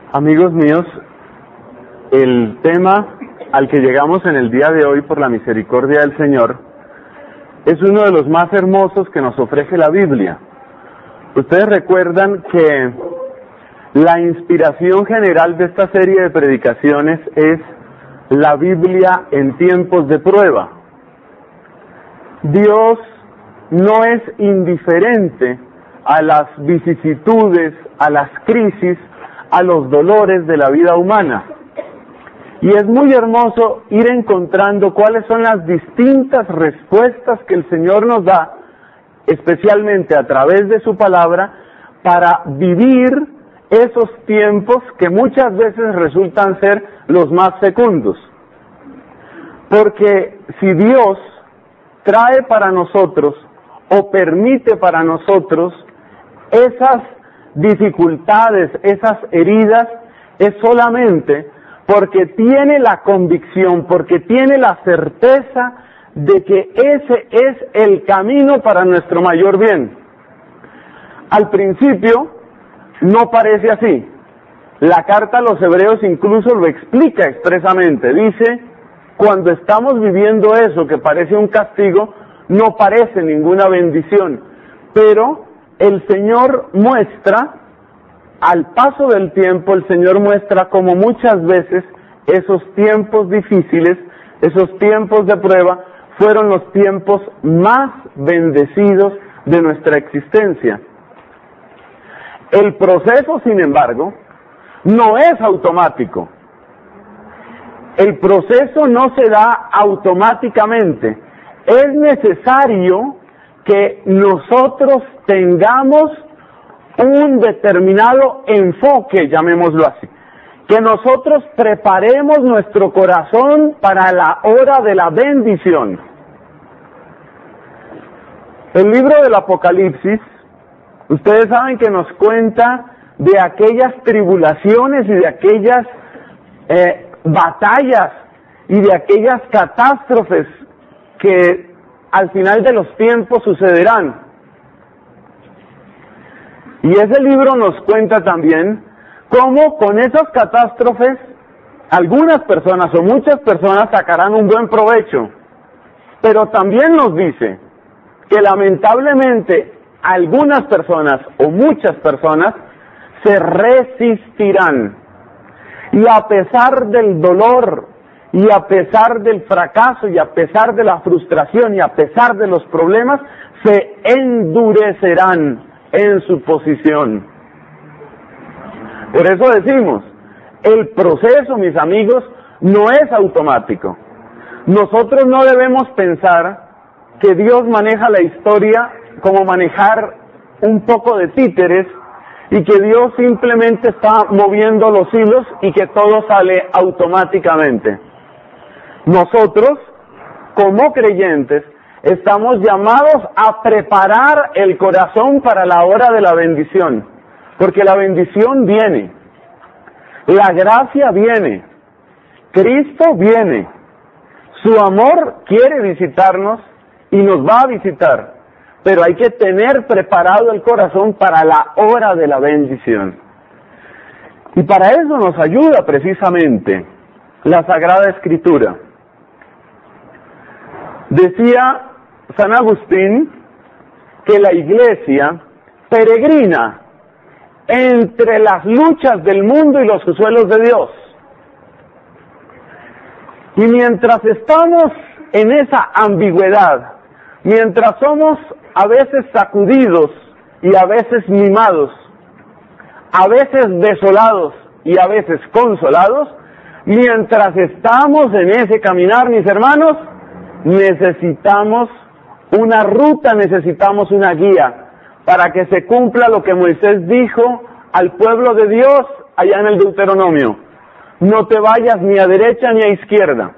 Amigos míos, el tema al que llegamos en el día de hoy por la misericordia del Señor es uno de los más hermosos que nos ofrece la Biblia. Ustedes recuerdan que la inspiración general de esta serie de predicaciones es la Biblia en tiempos de prueba. Dios no es indiferente a las vicisitudes, a las crisis, a los dolores de la vida humana. Y es muy hermoso ir encontrando cuáles son las distintas respuestas que el Señor nos da, especialmente a través de su palabra, para vivir esos tiempos que muchas veces resultan ser los más fecundos. Porque si Dios trae para nosotros o permite para nosotros esas dificultades, esas heridas, es solamente porque tiene la convicción, porque tiene la certeza de que ese es el camino para nuestro mayor bien. Al principio no parece así. La carta a los Hebreos incluso lo explica expresamente. Dice, cuando estamos viviendo eso que parece un castigo, no parece ninguna bendición, pero el Señor muestra, al paso del tiempo, el Señor muestra como muchas veces esos tiempos difíciles, esos tiempos de prueba, fueron los tiempos más bendecidos de nuestra existencia. El proceso, sin embargo, no es automático. El proceso no se da automáticamente. Es necesario que nosotros tengamos un determinado enfoque, llamémoslo así, que nosotros preparemos nuestro corazón para la hora de la bendición. El libro del Apocalipsis, ustedes saben que nos cuenta de aquellas tribulaciones y de aquellas batallas y de aquellas catástrofes que al final de los tiempos sucederán. Y ese libro nos cuenta también cómo con esas catástrofes algunas personas o muchas personas sacarán un buen provecho. Pero también nos dice que lamentablemente algunas personas o muchas personas se resistirán. Y a pesar del dolor, y a pesar del fracaso, y a pesar de la frustración, y a pesar de los problemas, se endurecerán en su posición. Por eso decimos, el proceso, mis amigos, no es automático. Nosotros no debemos pensar que Dios maneja la historia como manejar un poco de títeres y que Dios simplemente está moviendo los hilos y que todo sale automáticamente. Nosotros, como creyentes, estamos llamados a preparar el corazón para la hora de la bendición, porque la bendición viene, la gracia viene, Cristo viene, su amor quiere visitarnos y nos va a visitar, pero hay que tener preparado el corazón para la hora de la bendición. Y para eso nos ayuda precisamente la Sagrada Escritura. Decía San Agustín que la Iglesia peregrina entre las luchas del mundo y los consuelos de Dios. Y mientras estamos en esa ambigüedad, mientras somos a veces sacudidos y a veces mimados, a veces desolados y a veces consolados, mientras estamos en ese caminar, mis hermanos, necesitamos una ruta, necesitamos una guía para que se cumpla lo que Moisés dijo al pueblo de Dios allá en el Deuteronomio: no te vayas ni a derecha ni a izquierda.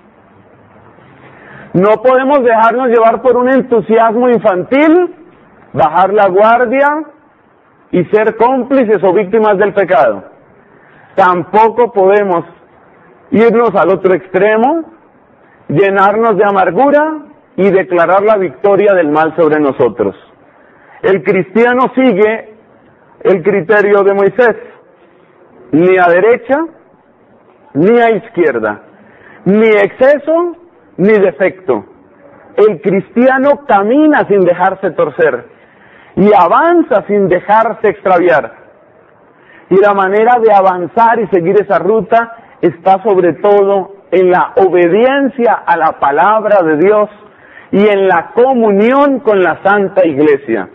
No podemos dejarnos llevar por un entusiasmo infantil, bajar la guardia y ser cómplices o víctimas del pecado. Tampoco podemos irnos al otro extremo, llenarnos de amargura y declarar la victoria del mal sobre nosotros. El cristiano sigue el criterio de Moisés. ni a derecha, ni a izquierda, ni exceso, ni defecto. El cristiano camina sin dejarse torcer y avanza sin dejarse extraviar. Y la manera de avanzar y seguir esa ruta está sobre todo en la obediencia a la palabra de Dios y en la comunión con la Santa Iglesia.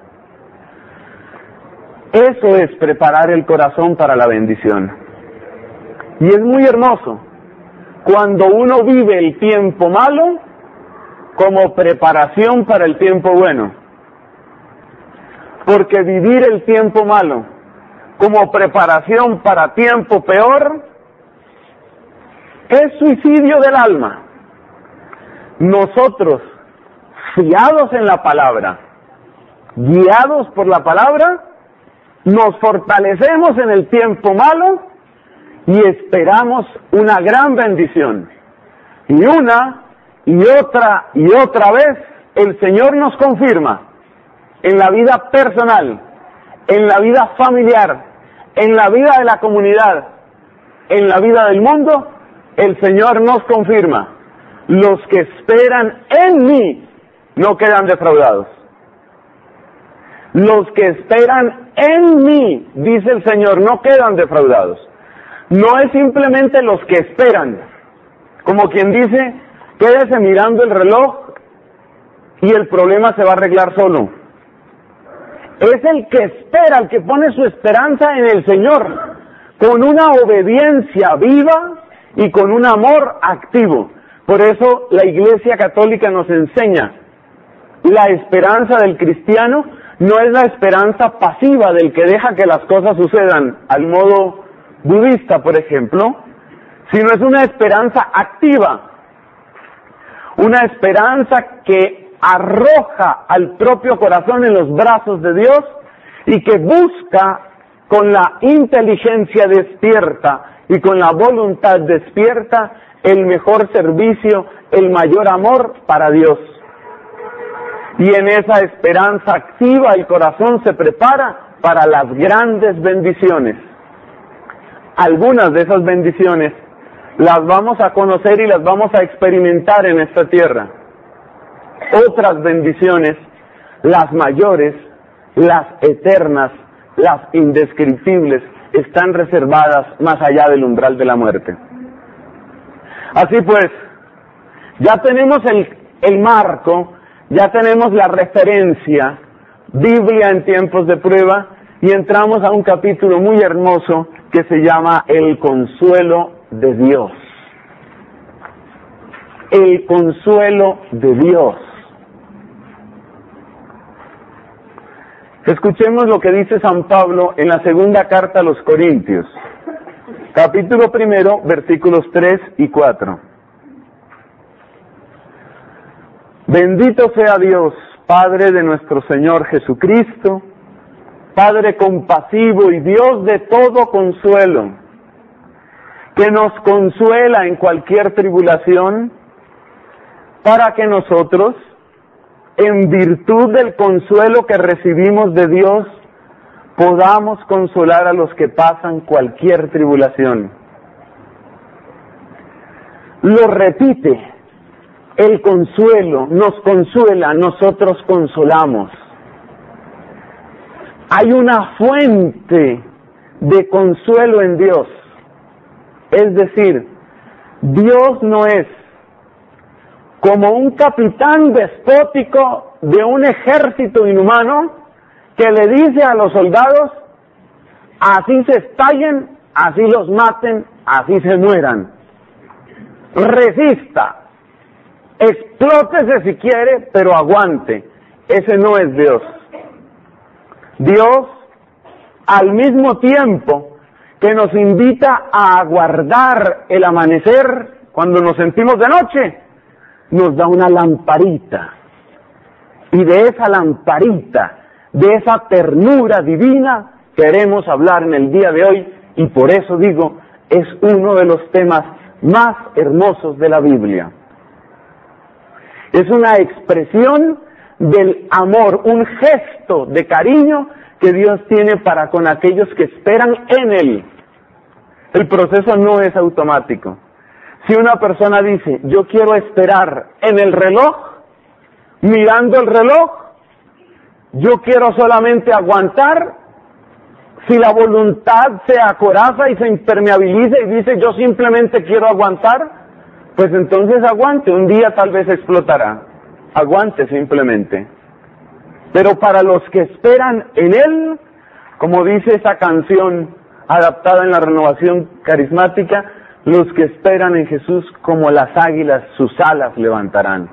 Eso es preparar el corazón para la bendición. Y es muy hermoso cuando uno vive el tiempo malo como preparación para el tiempo bueno. Porque vivir el tiempo malo como preparación para tiempo peor es suicidio del alma. Nosotros, fiados en la palabra, guiados por la palabra, nos fortalecemos en el tiempo malo y esperamos una gran bendición. Y una y otra vez el Señor nos confirma en la vida personal, en la vida familiar, en la vida de la comunidad, en la vida del mundo. El Señor nos confirma: los que esperan en mí no quedan defraudados. Los que esperan en mí, dice el Señor, no quedan defraudados. No es simplemente los que esperan, como quien dice, quédese mirando el reloj y el problema se va a arreglar solo. Es el que espera, el que pone su esperanza en el Señor, con una obediencia viva y con un amor activo. Por eso la Iglesia Católica nos enseña: la esperanza del cristiano no es la esperanza pasiva del que deja que las cosas sucedan al modo budista, por ejemplo, sino es una esperanza activa, una esperanza que arroja al propio corazón en los brazos de Dios y que busca con la inteligencia despierta y con la voluntad despierta el mejor servicio, el mayor amor para Dios. Y en esa esperanza activa el corazón se prepara para las grandes bendiciones. Algunas de esas bendiciones las vamos a conocer y las vamos a experimentar en esta tierra. Otras bendiciones, las mayores, las eternas, las indescriptibles, están reservadas más allá del umbral de la muerte. Así pues, ya tenemos el marco, ya tenemos la referencia, Biblia en tiempos de prueba, y entramos a un capítulo muy hermoso que se llama El consuelo de Dios. El consuelo de Dios. Escuchemos lo que dice San Pablo en la segunda carta a los Corintios, capítulo 1, versículos 3 y 4. Bendito sea Dios, Padre de nuestro Señor Jesucristo, Padre compasivo y Dios de todo consuelo, que nos consuela en cualquier tribulación, para que nosotros, en virtud del consuelo que recibimos de Dios, podamos consolar a los que pasan cualquier tribulación. Lo repite: el consuelo nos consuela, nosotros consolamos. Hay una fuente de consuelo en Dios. Es decir, Dios no es como un capitán despótico de un ejército inhumano que le dice a los soldados: así se estallen, así los maten, así se mueran. Resista, explótese si quiere, pero aguante. Ese no es Dios. Dios, al mismo tiempo que nos invita a aguardar el amanecer cuando nos sentimos de noche, nos da una lamparita. Y de esa lamparita, de esa ternura divina, queremos hablar en el día de hoy, y por eso digo, es uno de los temas más hermosos de la Biblia. Es una expresión del amor, un gesto de cariño que Dios tiene para con aquellos que esperan en Él. El proceso no es automático. Si una persona dice, yo quiero esperar en el reloj, mirando el reloj, yo quiero solamente aguantar, si la voluntad se acoraza y se impermeabiliza y dice, yo simplemente quiero aguantar, pues entonces aguante, un día tal vez explotará. Aguante simplemente. Pero para los que esperan en Él, como dice esa canción adaptada en la Renovación Carismática, los que esperan en Jesús como las águilas sus alas levantarán.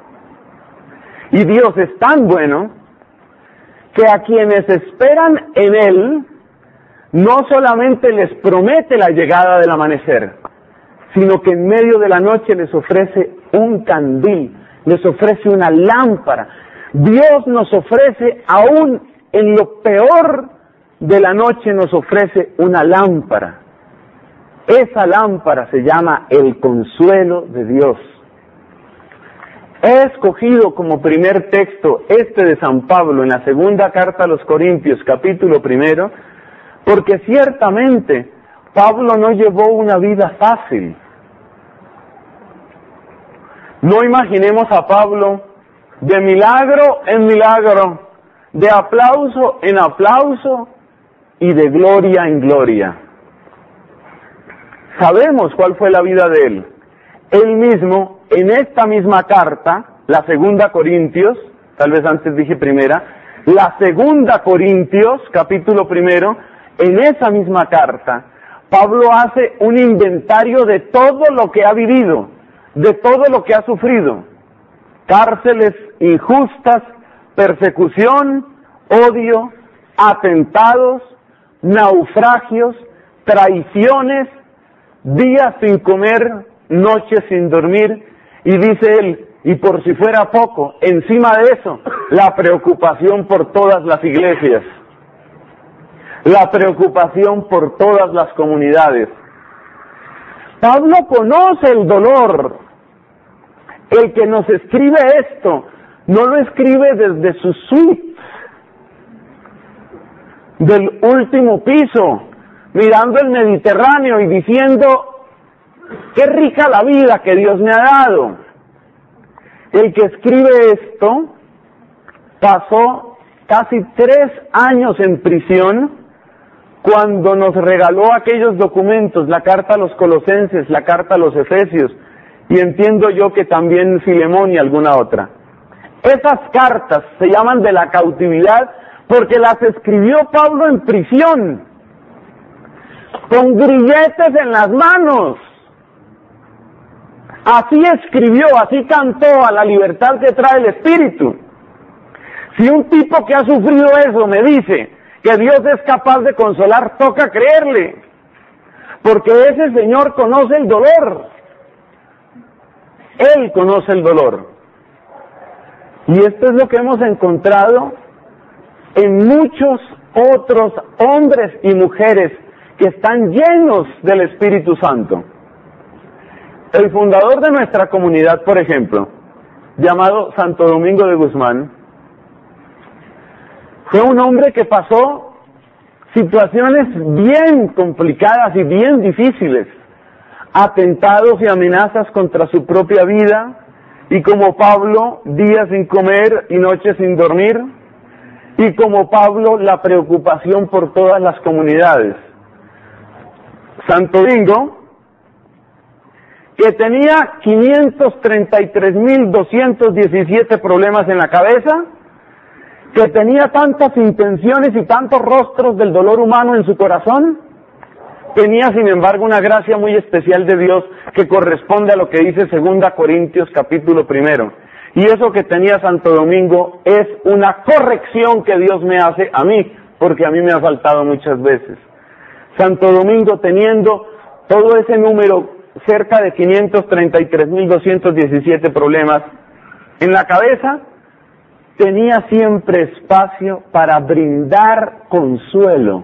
Y Dios es tan bueno que a quienes esperan en Él, no solamente les promete la llegada del amanecer, sino que en medio de la noche les ofrece un candil, les ofrece una lámpara. Dios nos ofrece, aún en lo peor de la noche, nos ofrece una lámpara. Esa lámpara se llama el consuelo de Dios. He escogido como primer texto este de San Pablo en la segunda carta a los Corintios, capítulo 1, porque ciertamente Pablo no llevó una vida fácil. No imaginemos a Pablo de milagro en milagro, de aplauso en aplauso y de gloria en gloria. Sabemos cuál fue la vida de él. Él mismo, en esta misma carta, la segunda Corintios, tal vez antes dije primera, la segunda Corintios, capítulo 1, en esa misma carta, Pablo hace un inventario de todo lo que ha vivido, de todo lo que ha sufrido. Cárceles injustas, persecución, odio, atentados, naufragios, traiciones, días sin comer, noches sin dormir, y dice él, y por si fuera poco, encima de eso, la preocupación por todas las iglesias, la preocupación por todas las comunidades. Pablo conoce el dolor. El que nos escribe esto, no lo escribe desde su suite del último piso, mirando el Mediterráneo y diciendo, qué rica la vida que Dios me ha dado. El que escribe esto pasó casi 3 años en prisión cuando nos regaló aquellos documentos, la carta a los Colosenses, la carta a los Efesios, y entiendo yo que también Filemón y alguna otra. Esas cartas se llaman de la cautividad porque las escribió Pablo en prisión, con grilletes en las manos. Así escribió, así cantó a la libertad que trae el Espíritu. Si un tipo que ha sufrido eso me dice que Dios es capaz de consolar, toca creerle, porque ese Señor conoce el dolor. Él conoce el dolor. Y esto es lo que hemos encontrado en muchos otros hombres y mujeres que están llenos del Espíritu Santo. El fundador de nuestra comunidad, por ejemplo, llamado Santo Domingo de Guzmán, fue un hombre que pasó situaciones bien complicadas y bien difíciles, atentados y amenazas contra su propia vida, y como Pablo, días sin comer y noches sin dormir, y como Pablo, la preocupación por todas las comunidades. Santo Domingo, que tenía 533.217 problemas en la cabeza, que tenía tantas intenciones y tantos rostros del dolor humano en su corazón, tenía sin embargo una gracia muy especial de Dios que corresponde a lo que dice 2 Corintios capítulo 1. Y eso que tenía Santo Domingo es una corrección que Dios me hace a mí, porque a mí me ha faltado muchas veces. Santo Domingo, teniendo todo ese número, cerca de 533.217 problemas en la cabeza, tenía siempre espacio para brindar consuelo,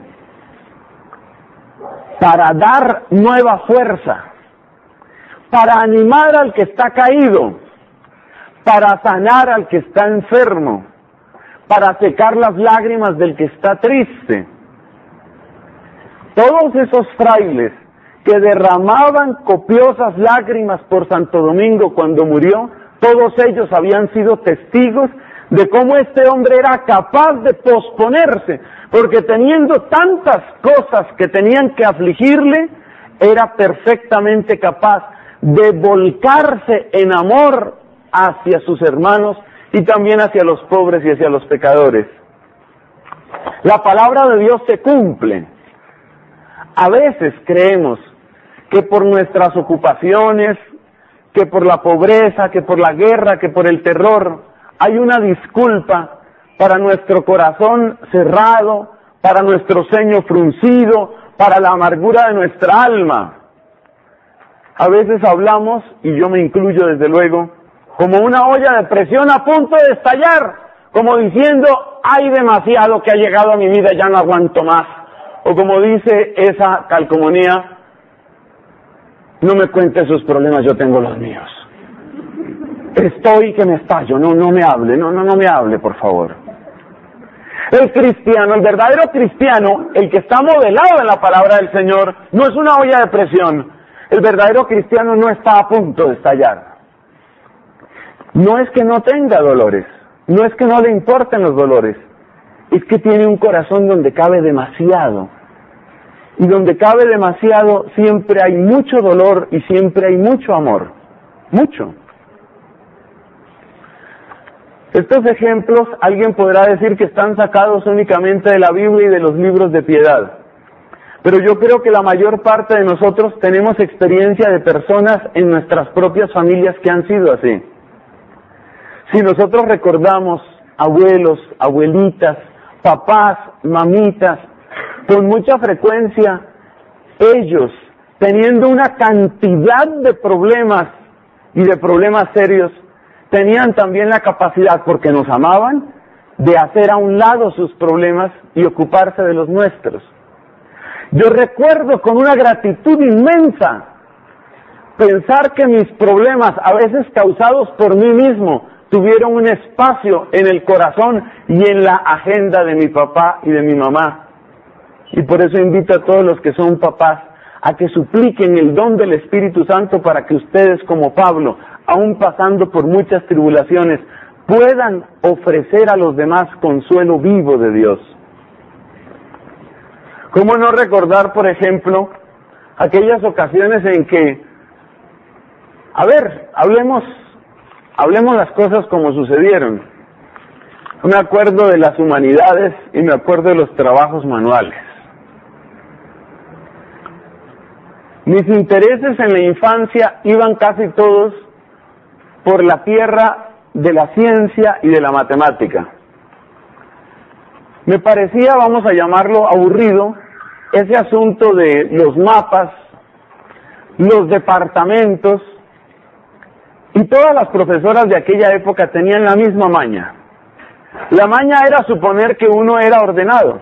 para dar nueva fuerza, para animar al que está caído, para sanar al que está enfermo, para secar las lágrimas del que está triste. Todos esos frailes que derramaban copiosas lágrimas por Santo Domingo cuando murió, todos ellos habían sido testigos de cómo este hombre era capaz de posponerse, porque teniendo tantas cosas que tenían que afligirle, era perfectamente capaz de volcarse en amor hacia sus hermanos y también hacia los pobres y hacia los pecadores. La palabra de Dios se cumple. A veces creemos que por nuestras ocupaciones, que por la pobreza, que por la guerra, que por el terror, hay una disculpa para nuestro corazón cerrado, para nuestro ceño fruncido, para la amargura de nuestra alma. A veces hablamos, y yo me incluyo desde luego, como una olla de presión a punto de estallar, como diciendo, hay demasiado que ha llegado a mi vida, ya no aguanto más. O como dice esa calcomanía, no me cuente sus problemas, yo tengo los míos. Estoy que me estallo, no me hable, por favor. El cristiano, el verdadero cristiano, el que está modelado en la palabra del Señor, no es una olla de presión. El verdadero cristiano no está a punto de estallar. No es que no tenga dolores, no es que no le importen los dolores, es que tiene un corazón donde cabe demasiado. Y donde cabe demasiado siempre hay mucho dolor y siempre hay mucho amor. Mucho. Estos ejemplos alguien podrá decir que están sacados únicamente de la Biblia y de los libros de piedad. Pero yo creo que la mayor parte de nosotros tenemos experiencia de personas en nuestras propias familias que han sido así. Si nosotros recordamos abuelos, abuelitas, papás, mamitas, con mucha frecuencia ellos, teniendo una cantidad de problemas y de problemas serios, tenían también la capacidad, porque nos amaban, de hacer a un lado sus problemas y ocuparse de los nuestros. Yo recuerdo con una gratitud inmensa pensar que mis problemas, a veces causados por mí mismo, tuvieron un espacio en el corazón y en la agenda de mi papá y de mi mamá. Y por eso invito a todos los que son papás a que supliquen el don del Espíritu Santo para que ustedes, como Pablo, aún pasando por muchas tribulaciones, puedan ofrecer a los demás consuelo vivo de Dios. ¿Cómo no recordar, por ejemplo, aquellas ocasiones en que, hablemos las cosas como sucedieron? Me acuerdo de las humanidades y me acuerdo de los trabajos manuales. Mis intereses en la infancia iban casi todos por la tierra de la ciencia y de la matemática. Me parecía, vamos a llamarlo aburrido, ese asunto de los mapas, los departamentos, y todas las profesoras de aquella época tenían la misma maña. La maña era suponer que uno era ordenado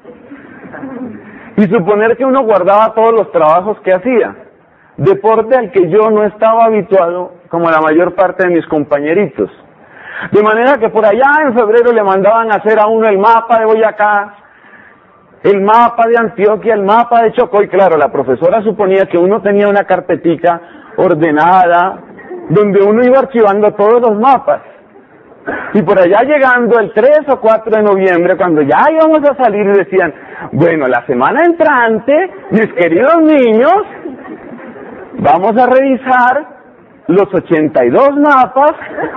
y suponer que uno guardaba todos los trabajos que hacía, deporte al que yo no estaba habituado como la mayor parte de mis compañeritos. De manera que por allá en febrero le mandaban a hacer a uno el mapa de Boyacá, el mapa de Antioquia, el mapa de Chocó, y claro, la profesora suponía que uno tenía una carpetica ordenada, donde uno iba archivando todos los mapas. Y por allá llegando el 3 o 4 de noviembre, cuando ya íbamos a salir, decían, bueno, la semana entrante, mis queridos niños, vamos a revisar los 82 mapas.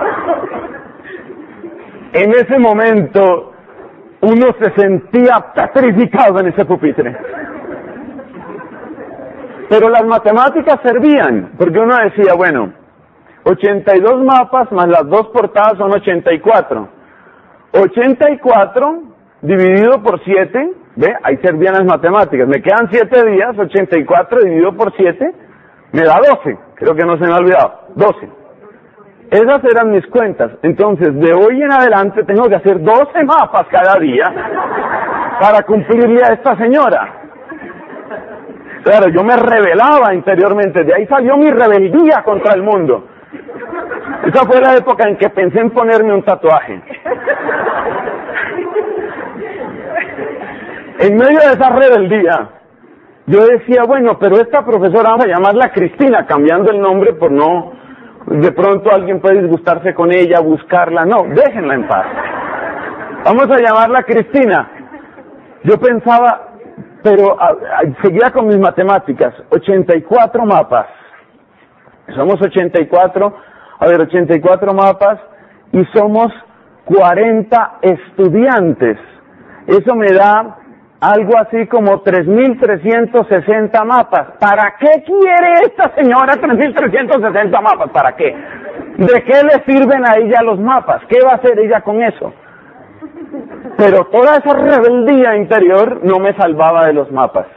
En ese momento, uno se sentía petrificado en ese pupitre. Pero las matemáticas servían, porque uno decía, bueno, 82 mapas más las dos portadas son 84. 84 dividido por 7, ¿ve? Ahí servían las matemáticas. Me quedan 7 días, 84 dividido por 7, me da 12. Creo que no se me ha olvidado. 12. Esas eran mis cuentas. Entonces, de hoy en adelante tengo que hacer 12 mapas cada día para cumplirle a esta señora. Claro, yo me rebelaba interiormente. De ahí salió mi rebeldía contra el mundo. Esa fue la época en que pensé en ponerme un tatuaje. En medio de esa rebeldía, yo decía, bueno, pero esta profesora vamos a llamarla Cristina, cambiando el nombre por no, de pronto alguien puede disgustarse con ella, buscarla, no, déjenla en paz. Vamos a llamarla Cristina. Yo pensaba, pero seguía con mis matemáticas, 84 mapas. Somos 84 mapas y somos 40 estudiantes. Eso me da algo así como 3.360 mapas. ¿Para qué quiere esta señora 3.360 mapas? ¿Para qué? ¿De qué le sirven a ella los mapas? ¿Qué va a hacer ella con eso? Pero toda esa rebeldía interior no me salvaba de los mapas.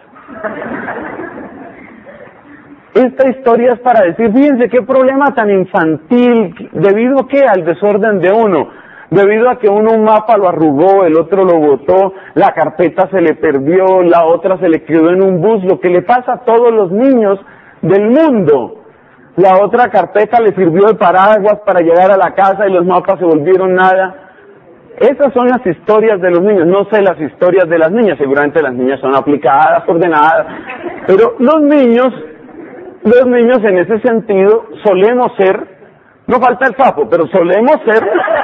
Esta historia es para decir, fíjense qué problema tan infantil, ¿debido a qué? Al desorden de uno. Debido a que uno un mapa lo arrugó, el otro lo botó, la carpeta se le perdió, la otra se le quedó en un bus, lo que le pasa a todos los niños del mundo. La otra carpeta le sirvió de paraguas para llegar a la casa y los mapas se volvieron nada. Esas son las historias de los niños, no sé las historias de las niñas, seguramente las niñas son aplicadas, ordenadas, pero los niños en ese sentido solemos ser, no falta el sapo, pero solemos ser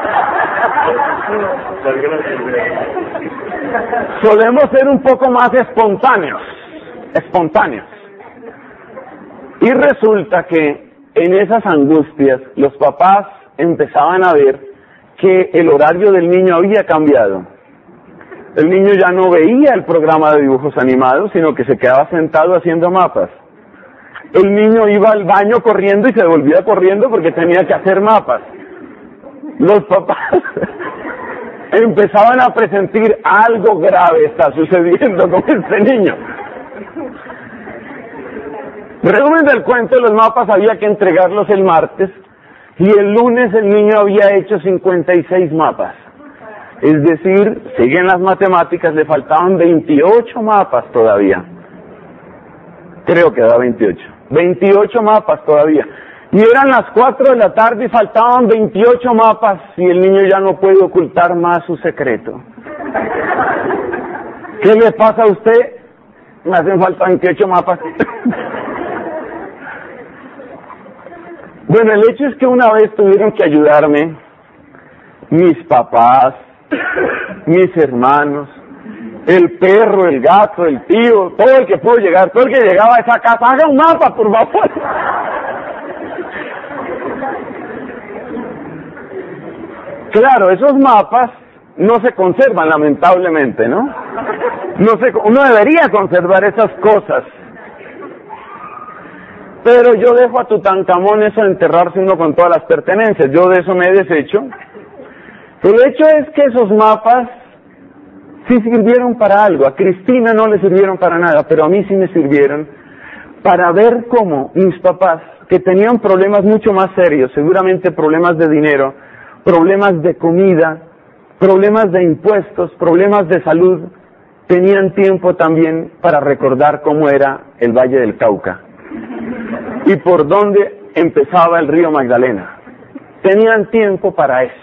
un poco más espontáneos. Y resulta que en esas angustias los papás empezaban a ver que el horario del niño había cambiado. El niño ya no veía el programa de dibujos animados, sino que se quedaba sentado haciendo mapas. El niño iba al baño corriendo y se volvía corriendo porque tenía que hacer mapas. Los papás empezaban a presentir algo grave está sucediendo con este niño. Resumen del cuento, los mapas había que entregarlos el martes y el lunes el niño había hecho 56 mapas. Es decir, siguen las matemáticas, le faltaban 28 mapas todavía. Creo que da 28. 28 mapas todavía. Y eran las 4 de la tarde y faltaban 28 mapas y el niño ya no puede ocultar más su secreto. ¿Qué le pasa a usted? Me hacen falta 28 mapas. Bueno, el hecho es que una vez tuvieron que ayudarme mis papás, mis hermanos, el perro, el gato, el tío, todo el que pudo llegar, todo el que llegaba a esa casa, haga un mapa, por favor. Claro, esos mapas no se conservan, lamentablemente, ¿no? Uno debería conservar esas cosas. Pero yo dejo a Tutankamón eso de enterrarse uno con todas las pertenencias, yo de eso me he deshecho. El hecho es que esos mapas sí sirvieron para algo, a Cristina no le sirvieron para nada, pero a mí sí me sirvieron para ver cómo mis papás, que tenían problemas mucho más serios, seguramente problemas de dinero, problemas de comida, problemas de impuestos, problemas de salud, tenían tiempo también para recordar cómo era el Valle del Cauca y por dónde empezaba el río Magdalena. Tenían tiempo para eso.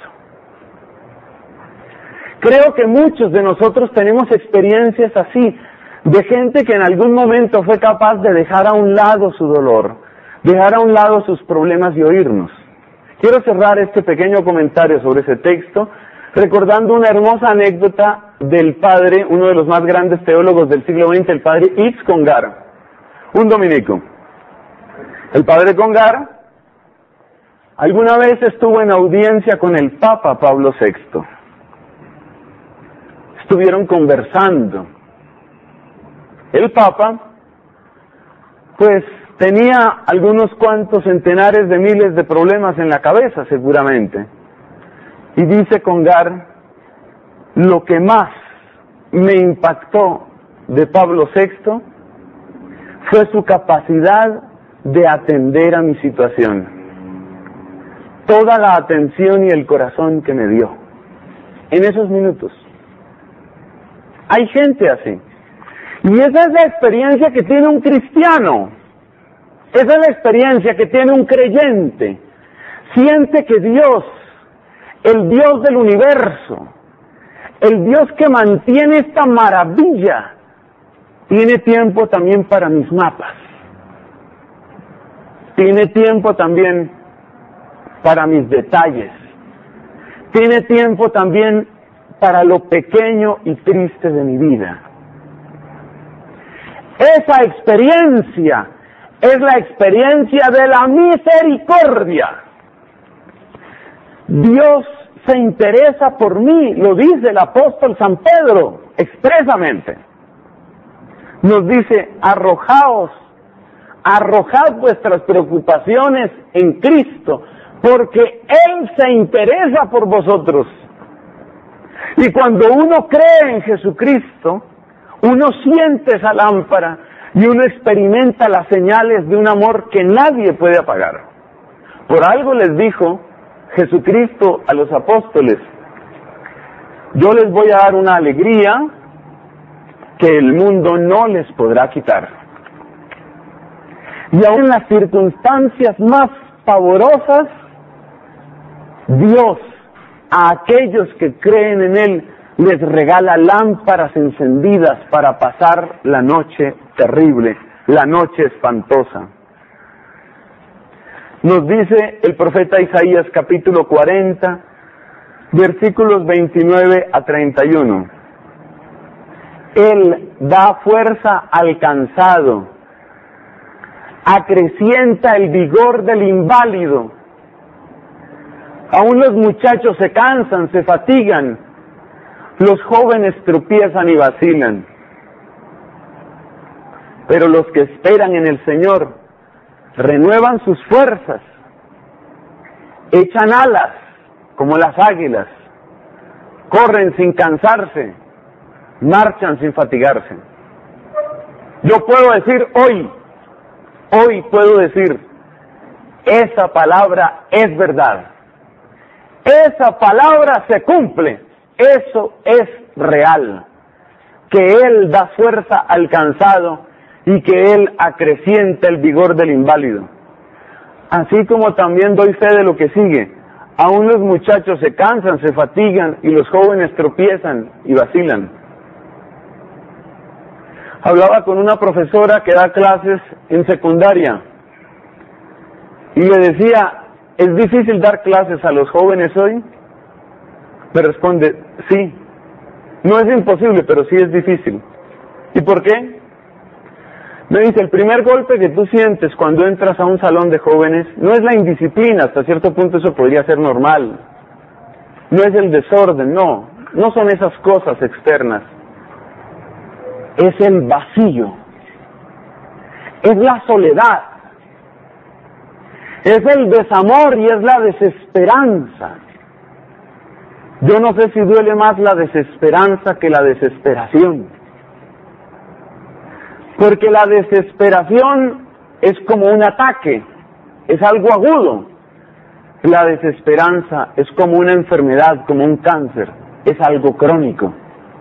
Creo que muchos de nosotros tenemos experiencias así, de gente que en algún momento fue capaz de dejar a un lado su dolor, dejar a un lado sus problemas y oírnos. Quiero cerrar este pequeño comentario sobre ese texto recordando una hermosa anécdota del padre, uno de los más grandes teólogos del siglo XX, el padre Yves Congar, un dominico. El padre Congar alguna vez estuvo en audiencia con el Papa Pablo VI. Estuvieron conversando. El Papa, pues, tenía algunos cuantos centenares de miles de problemas en la cabeza, seguramente. Y dice Congar, lo que más me impactó de Pablo VI fue su capacidad de atender a mi situación. Toda la atención y el corazón que me dio en esos minutos. Hay gente así. Y esa es la experiencia que tiene un cristiano. Esa es la experiencia que tiene un creyente. Siente que Dios, el Dios del universo, el Dios que mantiene esta maravilla tiene tiempo también para mis mapas. Tiene tiempo también para mis detalles. Tiene tiempo también para lo pequeño y triste de mi vida. Esa experiencia es la experiencia de la misericordia. Dios se interesa por mí, lo dice el apóstol San Pedro expresamente. Nos dice, arrojad vuestras preocupaciones en Cristo, porque Él se interesa por vosotros. Y cuando uno cree en Jesucristo, uno siente esa lámpara y uno experimenta las señales de un amor que nadie puede apagar. Por algo les dijo Jesucristo a los apóstoles, yo les voy a dar una alegría que el mundo no les podrá quitar. Y aún en las circunstancias más pavorosas, Dios a aquellos que creen en Él les regala lámparas encendidas para pasar la noche terrible, la noche espantosa. Nos dice el profeta Isaías capítulo 40, versículos 29 a 31. Él da fuerza al cansado, acrecienta el vigor del inválido. Aún los muchachos se cansan, se fatigan, los jóvenes tropiezan y vacilan. Pero los que esperan en el Señor renuevan sus fuerzas, echan alas como las águilas, corren sin cansarse, marchan sin fatigarse. Yo puedo decir hoy puedo decir, esa palabra es verdad. Esa palabra se cumple. Eso es real. Que Él da fuerza al cansado y que Él acrecienta el vigor del inválido. Así como también doy fe de lo que sigue. Aún los muchachos se cansan, se fatigan y los jóvenes tropiezan y vacilan. Hablaba con una profesora que da clases en secundaria y le decía, ¿es difícil dar clases a los jóvenes hoy? Me responde, sí. No es imposible, pero sí es difícil. ¿Y por qué? Me dice, el primer golpe que tú sientes cuando entras a un salón de jóvenes no es la indisciplina, hasta cierto punto eso podría ser normal. No es el desorden, no son esas cosas externas. Es el vacío, es la soledad, es el desamor y es la desesperanza. Yo no sé si duele más la desesperanza que la desesperación, porque la desesperación es como un ataque, es algo agudo. La desesperanza es como una enfermedad, como un cáncer, es algo crónico.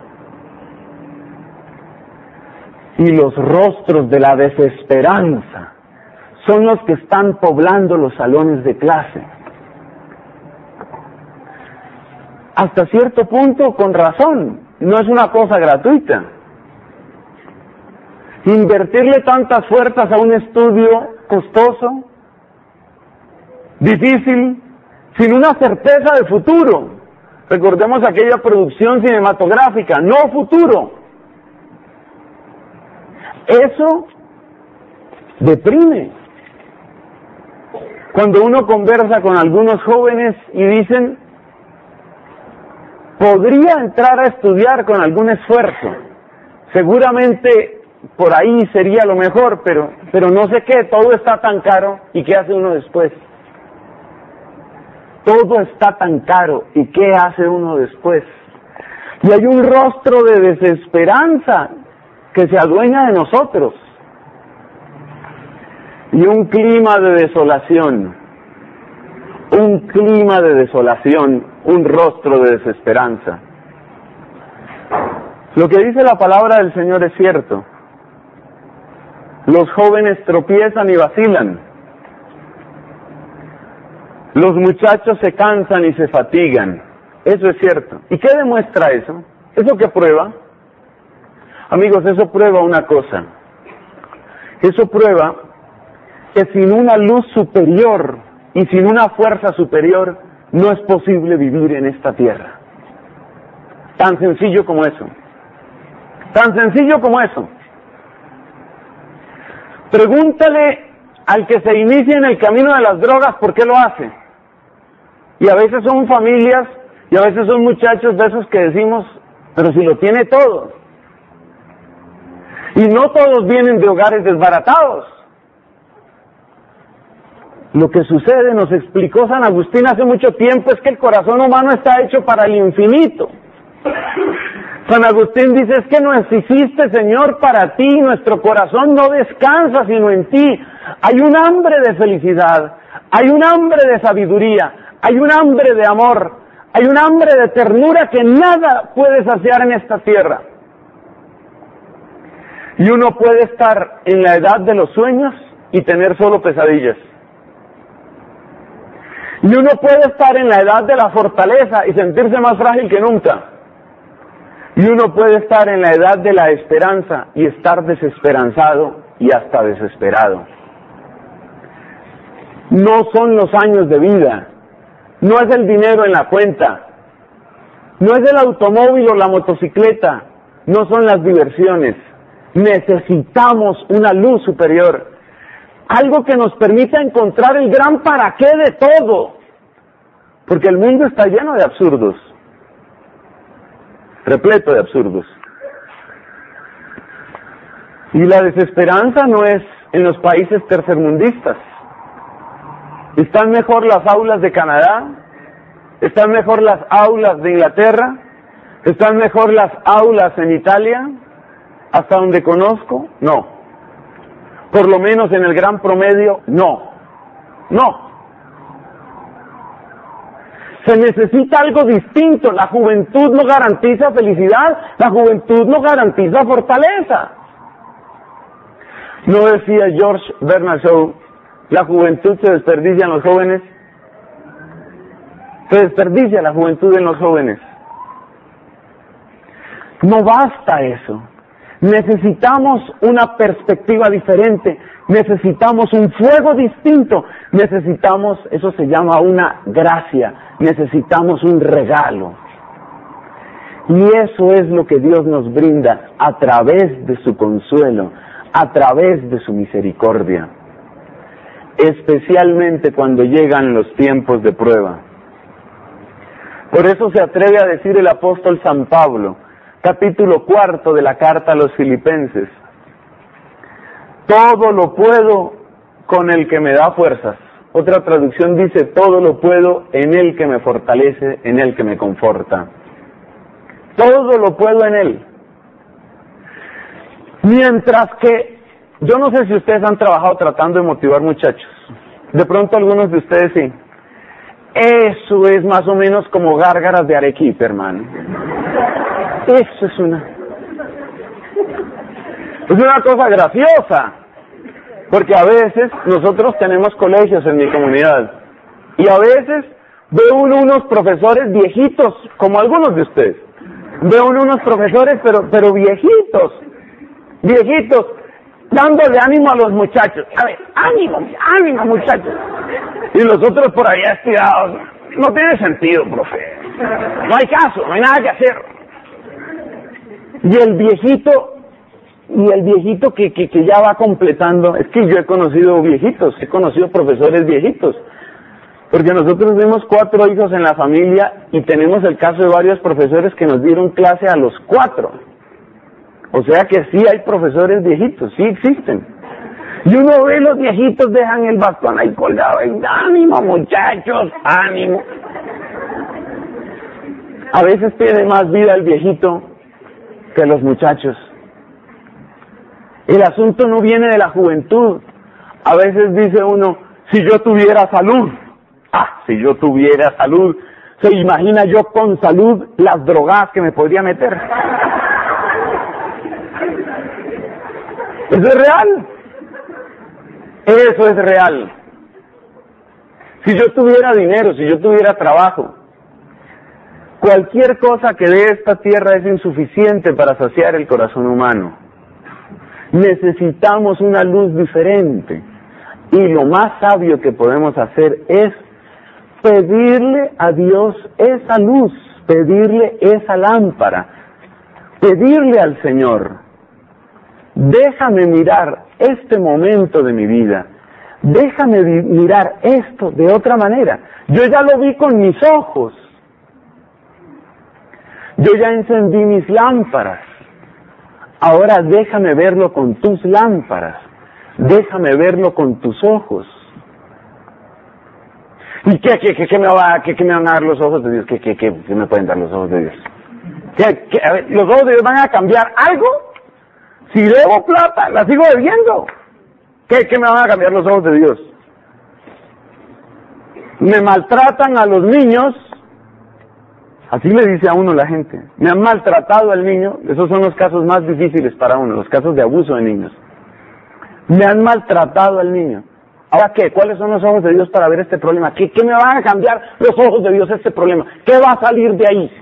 Y los rostros de la desesperanza son los que están poblando los salones de clase. Hasta cierto punto, con razón, no es una cosa gratuita. Invertirle tantas fuerzas a un estudio costoso, difícil, sin una certeza de futuro. Recordemos aquella producción cinematográfica, no futuro. Eso deprime. Cuando uno conversa con algunos jóvenes y dicen, podría entrar a estudiar con algún esfuerzo, seguramente por ahí sería lo mejor, pero no sé qué, todo está tan caro, ¿y qué hace uno después? Todo está tan caro, ¿y qué hace uno después? Y hay un rostro de desesperanza que se adueña de nosotros, y un clima de desolación, un rostro de desesperanza. Lo que dice la palabra del Señor es cierto. Los jóvenes tropiezan y vacilan. Los muchachos se cansan y se fatigan. Eso es cierto. ¿Y qué demuestra eso? ¿Eso qué prueba? Amigos, eso prueba una cosa. Eso prueba que sin una luz superior y sin una fuerza superior no es posible vivir en esta tierra. Tan sencillo como eso. Tan sencillo como eso. Pregúntale al que se inicia en el camino de las drogas por qué lo hace. Y a veces son familias, y a veces son muchachos de esos que decimos, pero si lo tiene todo. Y no todos vienen de hogares desbaratados. Lo que sucede, nos explicó San Agustín hace mucho tiempo, es que el corazón humano está hecho para el infinito. San Agustín dice, es que nos hiciste, Señor, para ti, nuestro corazón no descansa sino en ti. Hay un hambre de felicidad, hay un hambre de sabiduría, hay un hambre de amor, hay un hambre de ternura que nada puede saciar en esta tierra. Y uno puede estar en la edad de los sueños y tener solo pesadillas. Y uno puede estar en la edad de la fortaleza y sentirse más frágil que nunca. Y uno puede estar en la edad de la esperanza y estar desesperanzado y hasta desesperado. No son los años de vida, no es el dinero en la cuenta, no es el automóvil o la motocicleta, no son las diversiones. Necesitamos una luz superior, algo que nos permita encontrar el gran para qué de todo, porque el mundo está lleno de absurdos, repleto de absurdos. Y la desesperanza no es en los países tercermundistas. ¿Están mejor las aulas de Canadá? ¿Están mejor las aulas de Inglaterra? ¿Están mejor las aulas en Italia? ¿Hasta donde conozco? No. Por lo menos en el gran promedio, no. No. Se necesita algo distinto. La juventud no garantiza felicidad, la juventud no garantiza fortaleza. ¿No decía George Bernard Shaw, la juventud se desperdicia en los jóvenes? Se desperdicia la juventud en los jóvenes. No basta eso. Necesitamos una perspectiva diferente, necesitamos un fuego distinto, necesitamos, eso se llama una gracia, necesitamos un regalo. Y eso es lo que Dios nos brinda a través de su consuelo, a través de su misericordia, especialmente cuando llegan los tiempos de prueba. Por eso se atreve a decir el apóstol San Pablo, capítulo 4 de la carta a los Filipenses: todo lo puedo con el que me da fuerzas. Otra traducción dice, todo lo puedo en el que me fortalece, en el que me conforta. Todo lo puedo en él. Mientras que, yo no sé si ustedes han trabajado tratando de motivar muchachos. De pronto algunos de ustedes sí. Eso es más o menos como gárgaras de Arequipa, hermano. Eso es una cosa graciosa, porque a veces nosotros tenemos colegios en mi comunidad y a veces ve uno unos profesores viejitos, como algunos de ustedes, ve uno unos profesores pero viejitos, dándole ánimo a los muchachos. A ver, ánimo muchachos, y los otros por allá estirados. No tiene sentido, profe, no hay caso, no hay nada que hacer. Y el viejito que ya va completando, es que yo he conocido viejitos, he conocido profesores viejitos, porque nosotros tenemos 4 hijos en la familia y tenemos el caso de varios profesores que nos dieron clase a los 4. O sea que sí hay profesores viejitos, sí existen. Y uno ve los viejitos, dejan el bastón ahí colgado, ánimo muchachos, ánimo. A veces tiene más vida el viejito que los muchachos. El asunto no viene de la juventud. A veces dice uno, si yo tuviera salud, si yo tuviera salud, se imagina yo con salud las drogas que me podría meter. Eso es real. Eso es real. Si yo tuviera dinero, si yo tuviera trabajo, Cualquier cosa que dé esta tierra es insuficiente para saciar el corazón humano. Necesitamos una luz diferente. Y lo más sabio que podemos hacer es pedirle a Dios esa luz, pedirle esa lámpara, pedirle al Señor, déjame mirar este momento de mi vida, déjame mirar esto de otra manera. Yo ya lo vi con mis ojos, yo ya encendí mis lámparas, ahora déjame verlo con tus lámparas, déjame verlo con tus ojos. ¿Y qué me van a dar los ojos de Dios? ¿Qué me pueden dar los ojos de Dios? A ver, ¿los ojos de Dios van a cambiar algo? Si debo plata, la sigo debiendo. ¿Qué me van a cambiar los ojos de Dios? Me maltratan a los niños, así le dice a uno la gente, me han maltratado al niño, esos son los casos más difíciles para uno, los casos de abuso de niños. Me han maltratado al niño. ¿Ahora qué? ¿Cuáles son los ojos de Dios para ver este problema? ¿Qué me van a cambiar los ojos de Dios a este problema? ¿Qué va a salir de ahí?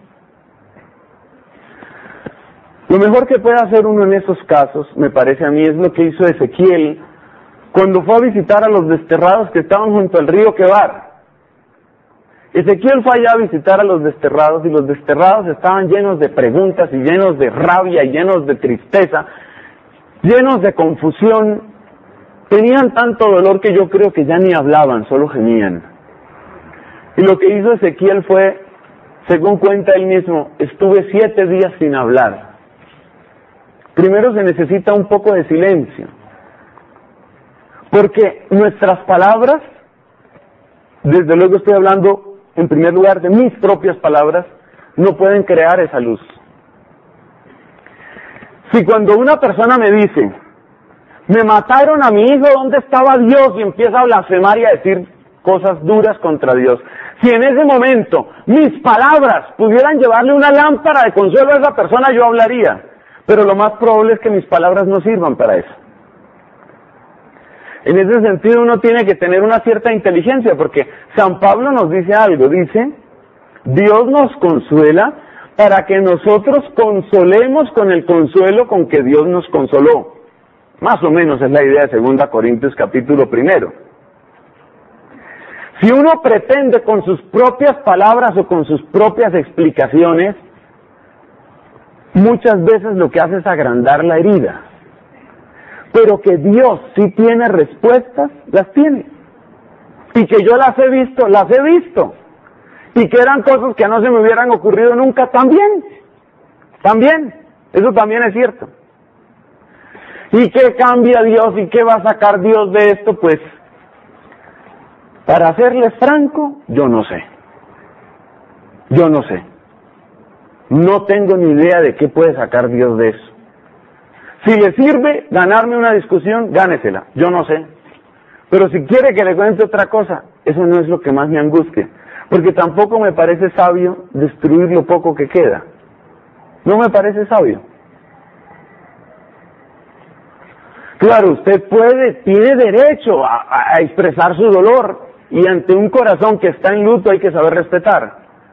Lo mejor que puede hacer uno en esos casos, me parece a mí, es lo que hizo Ezequiel cuando fue a visitar a los desterrados que estaban junto al río Quebar. Ezequiel fue allá a visitar a los desterrados y los desterrados estaban llenos de preguntas y llenos de rabia y llenos de tristeza, llenos de confusión. Tenían tanto dolor que yo creo que ya ni hablaban, solo gemían. Y lo que hizo Ezequiel fue, según cuenta él mismo, estuve 7 días sin hablar. Primero se necesita un poco de silencio, porque nuestras palabras, desde luego estoy hablando en primer lugar de mis propias palabras, no pueden crear esa luz. Si cuando una persona me dice, me mataron a mi hijo, ¿dónde estaba Dios? Y empieza a blasfemar y a decir cosas duras contra Dios. Si en ese momento mis palabras pudieran llevarle una lámpara de consuelo a esa persona, yo hablaría. Pero lo más probable es que mis palabras no sirvan para eso. En ese sentido uno tiene que tener una cierta inteligencia, porque San Pablo nos dice algo, dice, Dios nos consuela para que nosotros consolemos con el consuelo con que Dios nos consoló. Más o menos es la idea de 2 Corintios capítulo 1. Si uno pretende con sus propias palabras o con sus propias explicaciones, muchas veces lo que hace es agrandar la herida. Pero que Dios sí tiene respuestas, las tiene. Y que yo las he visto, las he visto. Y que eran cosas que no se me hubieran ocurrido nunca, también. También. Eso también es cierto. ¿Y qué cambia Dios y qué va a sacar Dios de esto? Pues, para serles franco, yo no sé. Yo no sé. No tengo ni idea de qué puede sacar Dios de eso. Si le sirve ganarme una discusión, gánesela. Yo no sé. Pero si quiere que le cuente otra cosa, eso no es lo que más me angustia. Porque tampoco me parece sabio destruir lo poco que queda. No me parece sabio. Claro, usted tiene derecho a expresar su dolor, y ante un corazón que está en luto hay que saber respetar.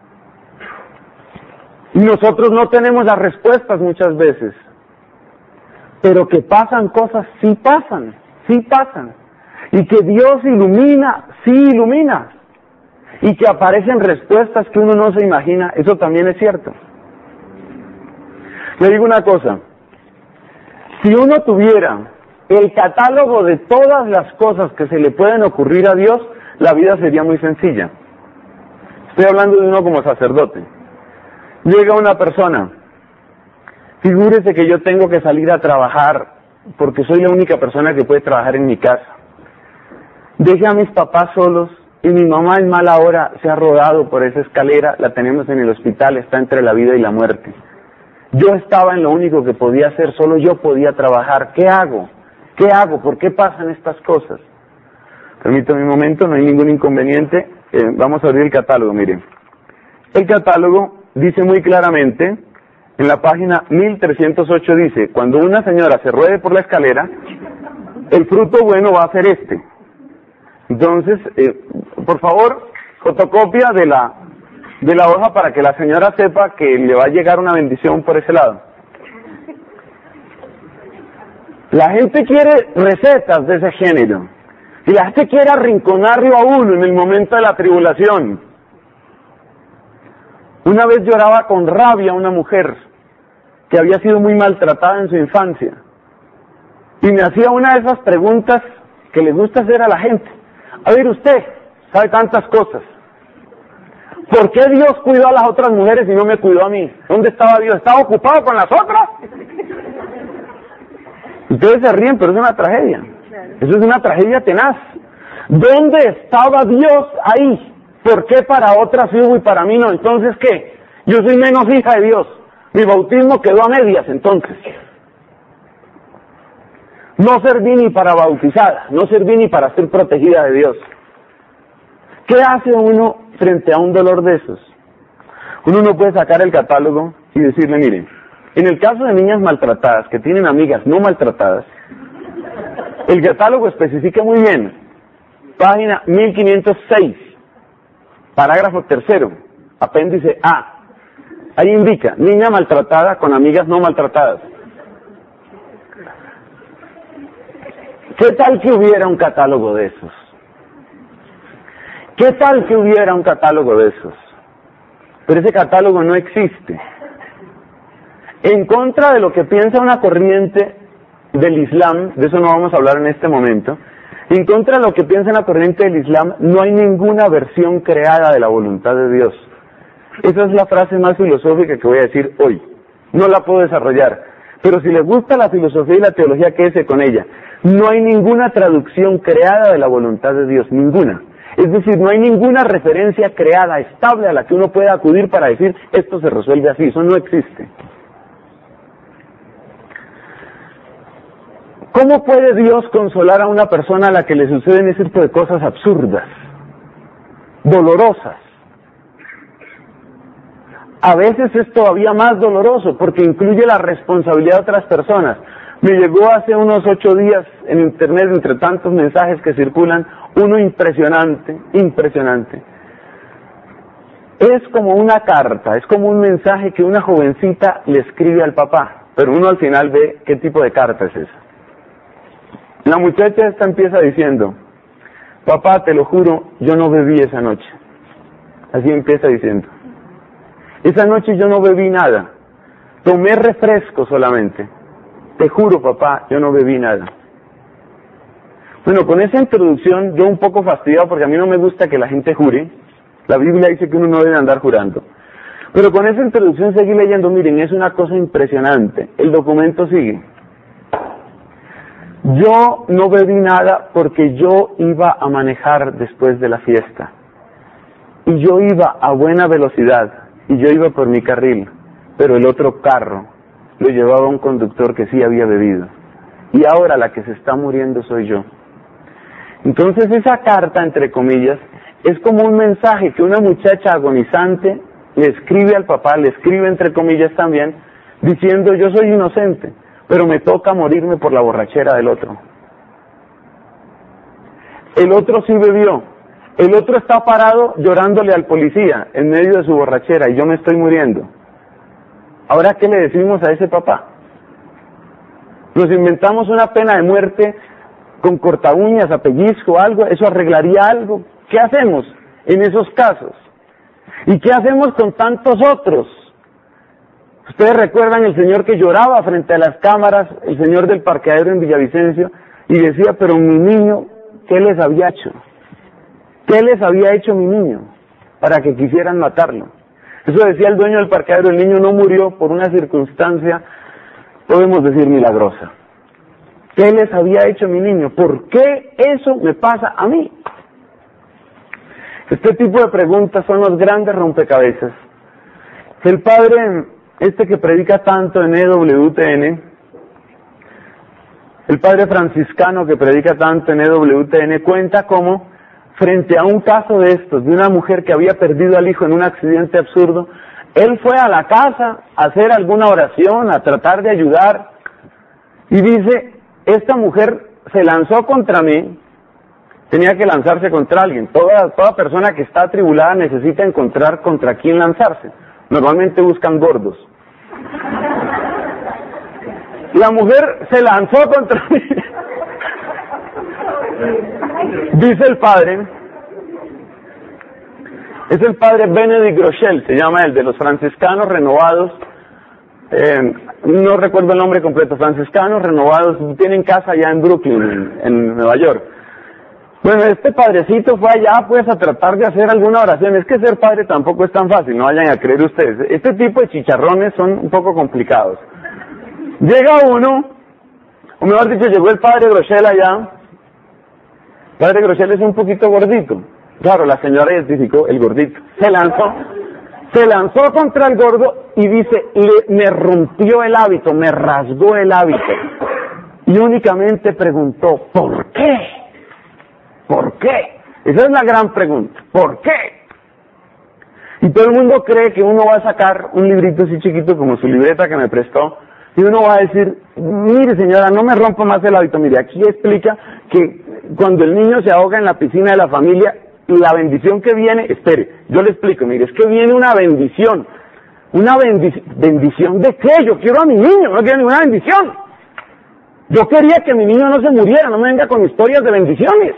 Y nosotros no tenemos las respuestas muchas veces, pero que pasan cosas, sí pasan. Y que Dios ilumina, sí ilumina. Y que aparecen respuestas que uno no se imagina, eso también es cierto. Le digo una cosa, si uno tuviera el catálogo de todas las cosas que se le pueden ocurrir a Dios, la vida sería muy sencilla. Estoy hablando de uno como sacerdote. Llega una persona, figúrese que yo tengo que salir a trabajar, porque soy la única persona que puede trabajar en mi casa. Dejé a mis papás solos, y mi mamá en mala hora se ha rodado por esa escalera, la tenemos en el hospital, está entre la vida y la muerte. Yo estaba en lo único que podía hacer, solo yo podía trabajar. ¿Qué hago? ¿Qué hago? ¿Por qué pasan estas cosas? Permítame un momento, no hay ningún inconveniente. Vamos a abrir el catálogo, miren. El catálogo dice muy claramente, en la página 1308 dice, cuando una señora se ruede por la escalera, el fruto bueno va a ser este. Entonces, por favor, fotocopia de la de la hoja para que la señora sepa que le va a llegar una bendición por ese lado. La gente quiere recetas de ese género. Y la gente quiere arrinconarlo a uno en el momento de la tribulación. Una vez lloraba con rabia una mujer que había sido muy maltratada en su infancia. Y me hacía una de esas preguntas que le gusta hacer a la gente. A ver, usted sabe tantas cosas. ¿Por qué Dios cuidó a las otras mujeres y no me cuidó a mí? ¿Dónde estaba Dios? ¿Estaba ocupado con las otras? Ustedes se ríen, pero es una tragedia. Eso es una tragedia tenaz. ¿Dónde estaba Dios ahí? ¿Por qué para otras sí hubo y para mí no? Entonces, ¿qué? Yo soy menos hija de Dios. Mi bautismo quedó a medias, entonces. No serví ni para bautizada, no serví ni para ser protegida de Dios. ¿Qué hace uno frente a un dolor de esos? Uno no puede sacar el catálogo y decirle, miren, en el caso de niñas maltratadas, que tienen amigas no maltratadas, el catálogo especifica muy bien, página 1506, parágrafo 3, apéndice A. Ahí indica, niña maltratada con amigas no maltratadas. ¿Qué tal que hubiera un catálogo de esos? ¿Qué tal que hubiera un catálogo de esos? Pero ese catálogo no existe. En contra de lo que piensa una corriente del Islam, de eso no vamos a hablar en este momento, en contra de lo que piensa una corriente del Islam, no hay ninguna versión creada de la voluntad de Dios. Esa es la frase más filosófica que voy a decir hoy. No la puedo desarrollar. Pero si les gusta la filosofía y la teología, quédese con ella. No hay ninguna traducción creada de la voluntad de Dios, ninguna. Es decir, no hay ninguna referencia creada, estable, a la que uno pueda acudir para decir, esto se resuelve así, eso no existe. ¿Cómo puede Dios consolar a una persona a la que le suceden ese tipo de cosas absurdas, dolorosas? A veces es todavía más doloroso porque incluye la responsabilidad de otras personas. Me llegó hace unos 8 días en internet, entre tantos mensajes que circulan, uno impresionante. Es como una carta, es como un mensaje que una jovencita le escribe al papá, pero uno al final ve qué tipo de carta es esa. La muchacha esta empieza diciendo, papá, te lo juro, yo no bebí esa noche. Así empieza diciendo. Esa noche yo no bebí nada, tomé refresco solamente. Te juro, papá, yo no bebí nada. Bueno, con esa introducción, yo un poco fastidiado porque a mí no me gusta que la gente jure. La Biblia dice que uno no debe andar jurando. Pero con esa introducción seguí leyendo, miren, es una cosa impresionante. El documento sigue. Yo no bebí nada porque yo iba a manejar después de la fiesta. Y yo iba a buena velocidad. Y yo iba por mi carril. Pero el otro carro lo llevaba un conductor que sí había bebido. Y ahora la que se está muriendo soy yo. Entonces esa carta, entre comillas, es como un mensaje que una muchacha agonizante le escribe al papá, le escribe entre comillas también, diciendo yo soy inocente, pero me toca morirme por la borrachera del otro. El otro sí bebió, el otro está parado llorándole al policía en medio de su borrachera y yo me estoy muriendo. Ahora, ¿qué le decimos a ese papá? Nos inventamos una pena de muerte con corta uñas, a pellizco, algo, eso arreglaría algo. ¿Qué hacemos en esos casos? ¿Y qué hacemos con tantos otros? Ustedes recuerdan el señor que lloraba frente a las cámaras, el señor del parqueadero en Villavicencio, y decía, pero mi niño, ¿qué les había hecho? ¿Qué les había hecho mi niño para que quisieran matarlo? Eso decía el dueño del parqueadero, el niño no murió por una circunstancia, podemos decir, milagrosa. ¿Qué les había hecho mi niño? ¿Por qué eso me pasa a mí? Este tipo de preguntas son los grandes rompecabezas. El padre, que predica tanto en EWTN, el padre franciscano que predica tanto en EWTN, cuenta cómo, frente a un caso de estos, de una mujer que había perdido al hijo en un accidente absurdo, él fue a la casa a hacer alguna oración, a tratar de ayudar, y dice, esta mujer se lanzó contra mí, tenía que lanzarse contra alguien. Toda persona que está atribulada necesita encontrar contra quién lanzarse. Normalmente buscan gordos. La mujer se lanzó contra mí. Dice el padre, es el padre Benedict Groeschel, se llama el de los franciscanos renovados, no recuerdo el nombre completo, franciscanos renovados, tienen casa allá en Brooklyn, en Nueva York. Bueno, este padrecito fue allá pues a tratar de hacer alguna oración. Es que ser padre tampoco es tan fácil, no vayan a creer ustedes. Este tipo de chicharrones son un poco complicados. Llega uno, o mejor dicho, llegó el padre Groeschel allá. El padre Groeschel es un poquito gordito. Claro, la señora identificó el gordito. Se lanzó contra el gordo y dice, me rompió el hábito, me rasgó el hábito. Y únicamente preguntó, ¿por qué? ¿Por qué? Esa es la gran pregunta. ¿Por qué? Y todo el mundo cree que uno va a sacar un librito así chiquito como su libreta que me prestó y uno va a decir, mire señora, no me rompa más el hábito. Mire, aquí explica que cuando el niño se ahoga en la piscina de la familia, la bendición que viene, espere, yo le explico, mire, es que viene una bendición. ¿Bendición de qué? Yo quiero a mi niño, no quiero ninguna bendición. Yo quería que mi niño no se muriera, no me venga con historias de bendiciones.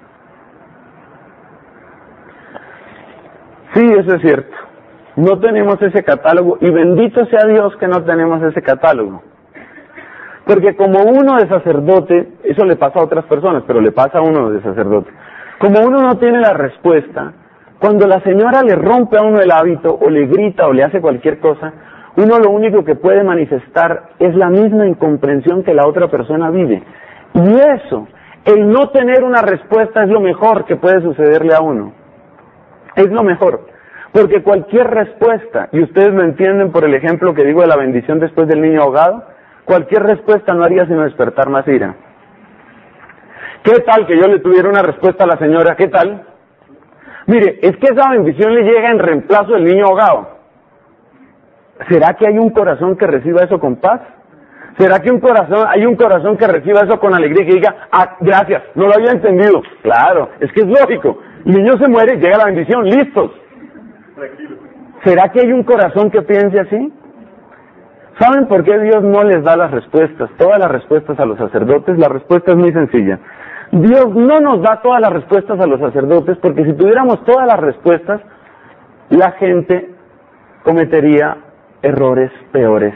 Sí, eso es cierto. No tenemos ese catálogo y bendito sea Dios que no tenemos ese catálogo. Porque como uno de sacerdote, eso le pasa a otras personas, pero le pasa a uno de sacerdote. Como uno no tiene la respuesta, cuando la señora le rompe a uno el hábito o le grita o le hace cualquier cosa, uno lo único que puede manifestar es la misma incomprensión que la otra persona vive. Y eso, el no tener una respuesta es lo mejor que puede sucederle a uno. Es lo mejor, porque cualquier respuesta, y ustedes me entienden por el ejemplo que digo de la bendición después del niño ahogado, cualquier respuesta no haría sino despertar más ira. ¿Qué tal que yo le tuviera una respuesta a la señora? ¿Qué tal? Mire, es que esa bendición le llega en reemplazo del niño ahogado. ¿Será que hay un corazón que reciba eso con paz? ¿Será que hay un corazón que reciba eso con alegría y que diga, ah, gracias, no lo había entendido? Claro, es que es lógico. El niño se muere, llega la bendición, listos. ¿Será que hay un corazón que piense así? ¿Saben por qué Dios no les da las respuestas, todas las respuestas a los sacerdotes? La respuesta es muy sencilla. Dios no nos da todas las respuestas a los sacerdotes porque si tuviéramos todas las respuestas, la gente cometería errores peores.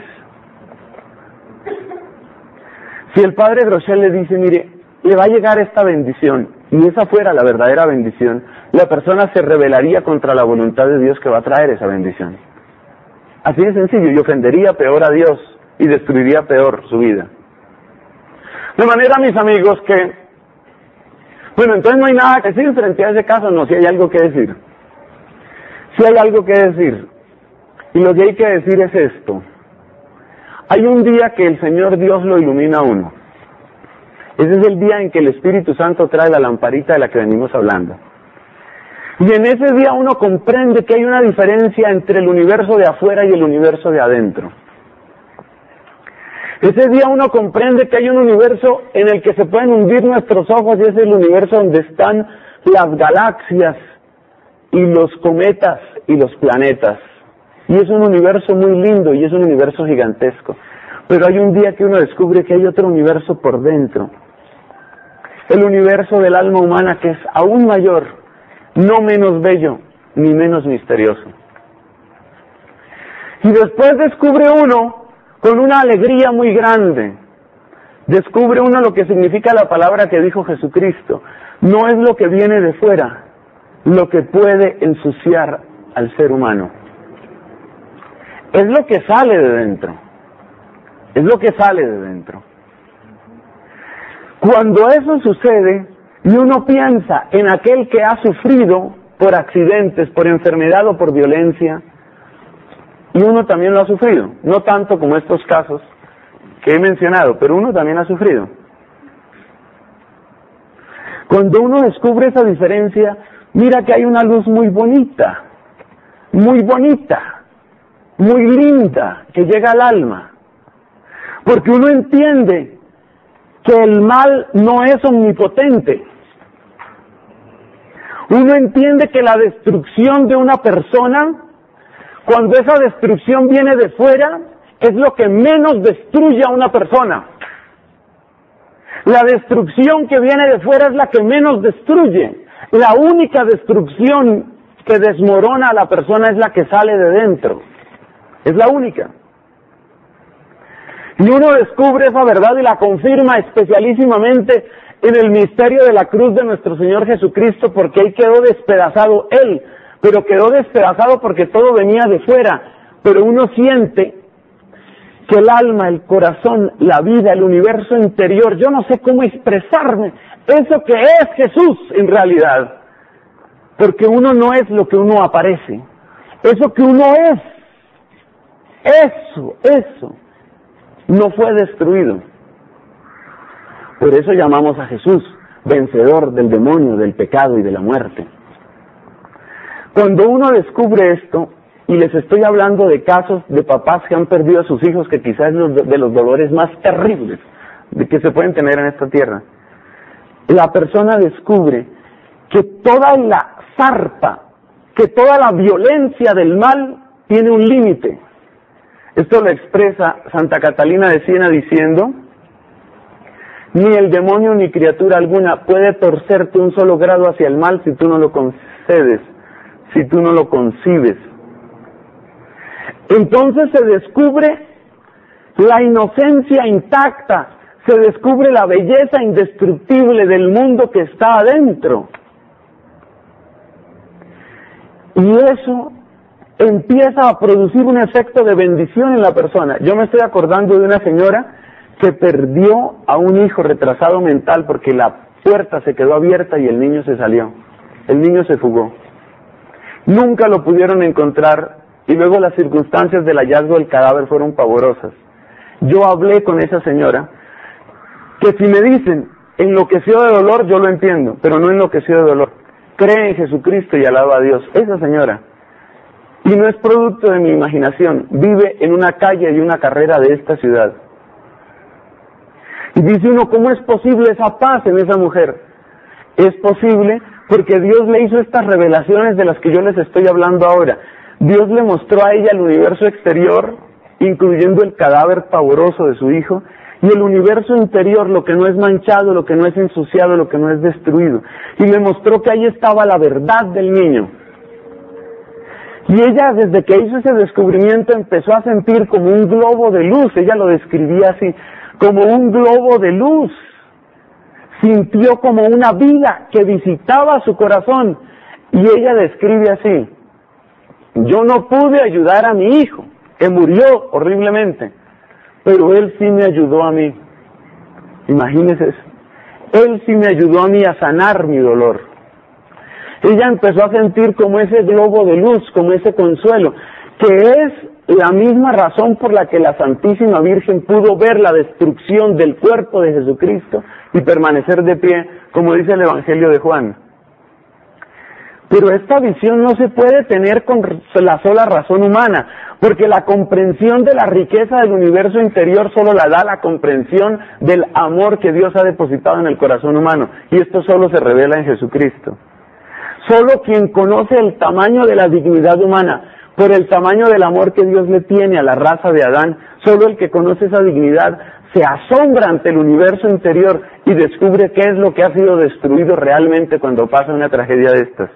Si el padre Groeschel le dice, mire, le va a llegar esta bendición, y esa fuera la verdadera bendición, la persona se rebelaría contra la voluntad de Dios que va a traer esa bendición. Así de sencillo, y ofendería peor a Dios, y destruiría peor su vida. De manera, mis amigos, que, bueno, entonces no hay nada que decir frente a ese caso, no, si hay algo que decir. Si hay algo que decir, y lo que hay que decir es esto. Hay un día que el Señor Dios lo ilumina a uno. Ese es el día en que el Espíritu Santo trae la lamparita de la que venimos hablando. Y en ese día uno comprende que hay una diferencia entre el universo de afuera y el universo de adentro. Ese día uno comprende que hay un universo en el que se pueden hundir nuestros ojos y es el universo donde están las galaxias y los cometas y los planetas. Y es un universo muy lindo y es un universo gigantesco. Pero hay un día que uno descubre que hay otro universo por dentro. El universo del alma humana que es aún mayor, no menos bello, ni menos misterioso. Y después descubre uno, con una alegría muy grande, descubre uno lo que significa la palabra que dijo Jesucristo. No es lo que viene de fuera, lo que puede ensuciar al ser humano. Es lo que sale de dentro. Es lo que sale de dentro. Cuando eso sucede, y uno piensa en aquel que ha sufrido por accidentes, por enfermedad o por violencia, y uno también lo ha sufrido, no tanto como estos casos que he mencionado, pero uno también ha sufrido. Cuando uno descubre esa diferencia, mira que hay una luz muy bonita, muy linda, que llega al alma, porque uno entiende que el mal no es omnipotente, Uno entiende que la destrucción de una persona, cuando esa destrucción viene de fuera, es lo que menos destruye a una persona. La destrucción que viene de fuera es la que menos destruye. La única destrucción que desmorona a la persona es la que sale de dentro. Es la única. Y uno descubre esa verdad y la confirma especialísimamente en el misterio de la cruz de nuestro Señor Jesucristo, porque ahí quedó despedazado Él, pero quedó despedazado porque todo venía de fuera. Pero uno siente que el alma, el corazón, la vida, el universo interior, yo no sé cómo expresarme, eso que es Jesús en realidad, porque uno no es lo que uno aparece, eso que uno es, eso, no fue destruido. Por eso llamamos a Jesús vencedor del demonio, del pecado y de la muerte. Cuando uno descubre esto, y les estoy hablando de casos de papás que han perdido a sus hijos, que quizás es de los dolores más terribles que se pueden tener en esta tierra, la persona descubre que toda la zarpa, que toda la violencia del mal tiene un límite. Esto lo expresa Santa Catalina de Siena diciendo: ni el demonio ni criatura alguna puede torcerte un solo grado hacia el mal si tú no lo concedes, si tú no lo concibes. Entonces se descubre la inocencia intacta, se descubre la belleza indestructible del mundo que está adentro. Y eso empieza a producir un efecto de bendición en la persona. Yo me estoy acordando de una señora que perdió a un hijo retrasado mental porque la puerta se quedó abierta y el niño se salió. El niño se fugó. Nunca lo pudieron encontrar y luego las circunstancias del hallazgo del cadáver fueron pavorosas. Yo hablé con esa señora que si me dicen enloqueció de dolor, yo lo entiendo, pero no enloqueció de dolor. Cree en Jesucristo y alaba a Dios. Esa señora, y no es producto de mi imaginación, vive en una calle y una carrera de esta ciudad. Y dice uno, ¿cómo es posible esa paz en esa mujer? Es posible porque Dios le hizo estas revelaciones de las que yo les estoy hablando ahora. Dios le mostró a ella el universo exterior, incluyendo el cadáver pavoroso de su hijo, y el universo interior, lo que no es manchado, lo que no es ensuciado, lo que no es destruido. Y le mostró que ahí estaba la verdad del niño. Y ella, desde que hizo ese descubrimiento, empezó a sentir como un globo de luz. Ella lo describía así, como un globo de luz. Sintió como una vida que visitaba su corazón. Y ella describe así: yo no pude ayudar a mi hijo, que murió horriblemente, pero él sí me ayudó a mí. Imagínense eso. Él sí me ayudó a mí a sanar mi dolor. Ella empezó a sentir como ese globo de luz, como ese consuelo, que es la misma razón por la que la Santísima Virgen pudo ver la destrucción del cuerpo de Jesucristo y permanecer de pie, como dice el Evangelio de Juan. Pero esta visión no se puede tener con la sola razón humana, porque la comprensión de la riqueza del universo interior solo la da la comprensión del amor que Dios ha depositado en el corazón humano, y esto solo se revela en Jesucristo. Solo quien conoce el tamaño de la dignidad humana, por el tamaño del amor que Dios le tiene a la raza de Adán, solo el que conoce esa dignidad se asombra ante el universo interior y descubre qué es lo que ha sido destruido realmente cuando pasa una tragedia de estas.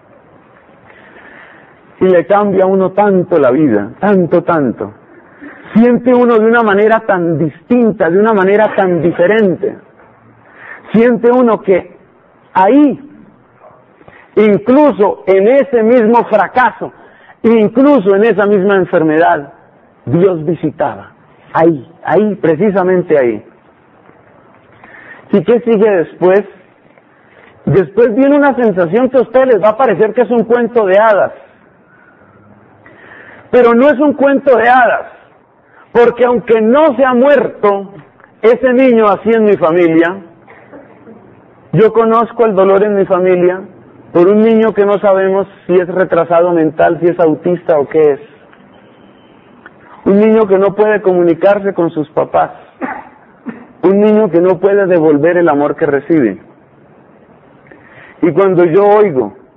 Y le cambia a uno tanto la vida, tanto. Siente uno de una manera tan distinta, de una manera tan diferente. Siente uno que ahí, incluso en ese mismo fracaso, incluso en esa misma enfermedad, Dios visitaba. Ahí, precisamente ahí. ¿Y qué sigue después? Después viene una sensación que a ustedes les va a parecer que es un cuento de hadas. Pero no es un cuento de hadas, porque aunque no se ha muerto ese niño así en mi familia, yo conozco el dolor en mi familia por un niño que no sabemos si es retrasado mental, si es autista o qué es. Un niño que no puede comunicarse con sus papás. Un niño que no puede devolver el amor que recibe. Y cuando yo oigo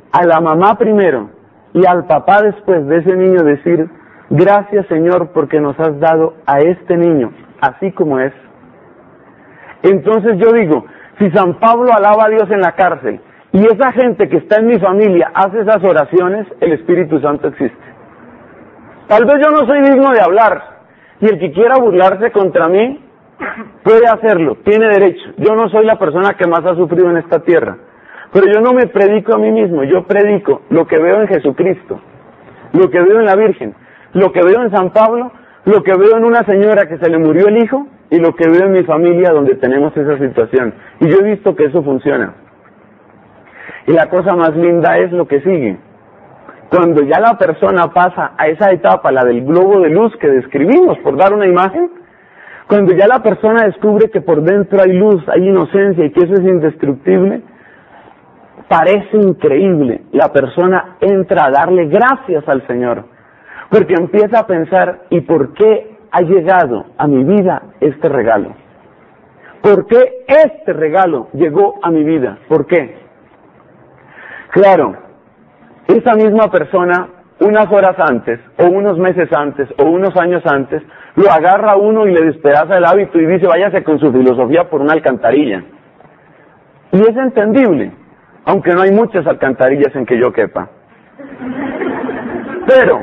a la mamá primero y al papá después de ese niño decir, gracias Señor porque nos has dado a este niño, así como es. Entonces yo digo, si San Pablo alaba a Dios en la cárcel y esa gente que está en mi familia hace esas oraciones, el Espíritu Santo existe. Tal vez yo no soy digno de hablar y el que quiera burlarse contra mí puede hacerlo, tiene derecho. Yo no soy la persona que más ha sufrido en esta tierra, pero yo no me predico a mí mismo, yo predico lo que veo en Jesucristo, lo que veo en la Virgen, lo que veo en San Pablo, lo que veo en una señora que se le murió el hijo y lo que veo en mi familia donde tenemos esa situación. Y yo he visto que eso funciona. Y la cosa más linda es lo que sigue. Cuando ya la persona pasa a esa etapa, la del globo de luz que describimos, por dar una imagen, cuando ya la persona descubre que por dentro hay luz, hay inocencia y que eso es indestructible, parece increíble. La persona entra a darle gracias al Señor, porque empieza a pensar, ¿y por qué ha llegado a mi vida este regalo? ¿Por qué este regalo llegó a mi vida? ¿Por qué? Claro, esa misma persona, unas horas antes, o unos meses antes, o unos años antes, lo agarra a uno y le despedaza el hábito y dice, váyase con su filosofía por una alcantarilla. Y es entendible, aunque no hay muchas alcantarillas en que yo quepa. Pero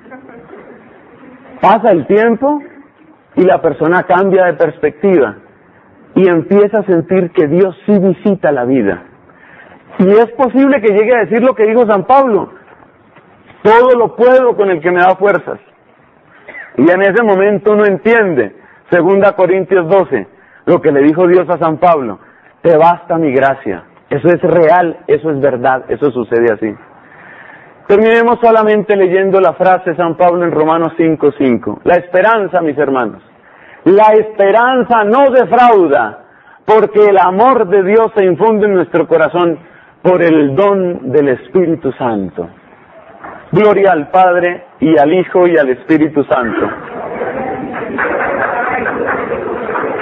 pasa el tiempo y la persona cambia de perspectiva y empieza a sentir que Dios sí visita la vida. Y es posible que llegue a decir lo que dijo San Pablo, todo lo puedo con el que me da fuerzas. Y en ese momento uno entiende, 2 Corintios 12, lo que le dijo Dios a San Pablo, te basta mi gracia. Eso es real, eso es verdad, eso sucede así. Terminemos solamente leyendo la frase de San Pablo en Romanos 5:5. La esperanza, mis hermanos, la esperanza no defrauda, porque el amor de Dios se infunde en nuestro corazón por el don del Espíritu Santo. Gloria al Padre, y al Hijo, y al Espíritu Santo.